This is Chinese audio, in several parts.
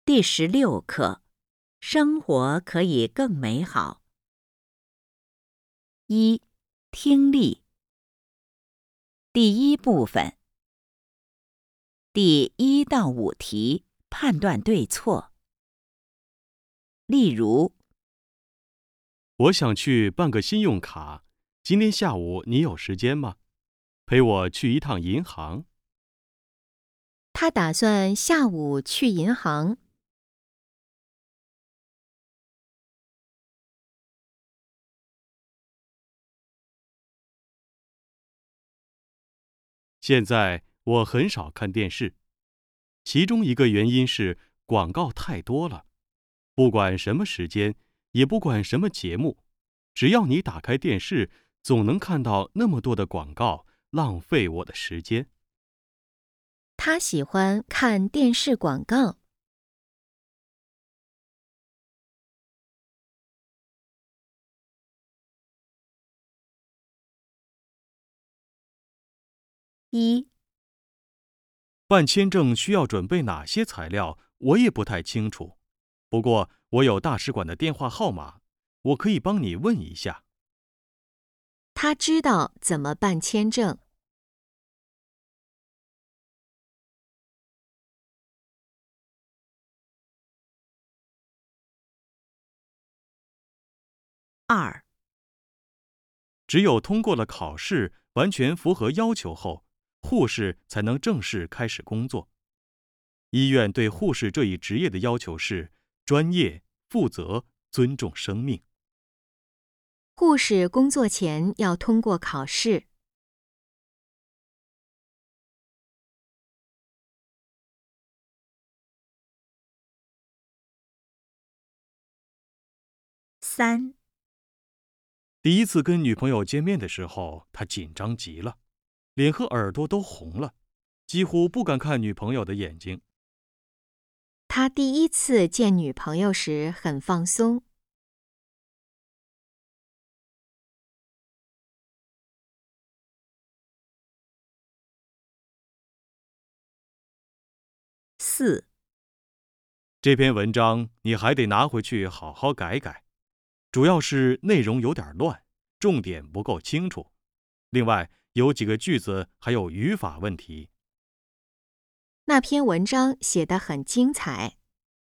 第16课，生活可以更美好。1. 听力。第一部分，第1到5题，判断对错。例如， 我想去办个信用卡，今天下午你有时间吗？陪我去一趟银行。 他打算下午去银行。 现在我很少看电视，其中一个原因是广告太多了。不管什么时间，也不管什么节目，只要你打开电视，总能看到那么多的广告，浪费我的时间。 他喜欢看电视广告。1. 办签证需要准备哪些材料，我也不太清楚。不过我有大使馆的电话号码，我可以帮你问一下。 他知道怎么办签证。 2. 只有通过了考试，完全符合要求后，护士才能正式开始工作。医院对护士这一职业的要求是专业、负责、尊重生命。 护士工作前要通过考试。 3. 第一次跟女朋友见面的时候，他紧张极了，脸和耳朵都红了，几乎不敢看女朋友的眼睛。 他第一次见女朋友时很放松。 4. 这篇文章你还得拿回去好好改改，主要是内容有点乱，重点不够清楚。另外，有几个句子还有语法问题。 那篇文章写得很精彩。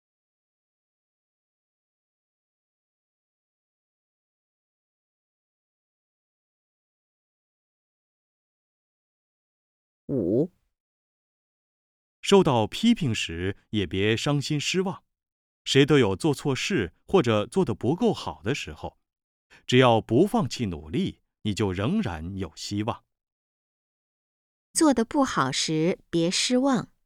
5. 受到批评时也别伤心失望，谁都有做错事或者做得不够好的时候，只要不放弃努力，你就仍然有希望。 做得不好时别失望。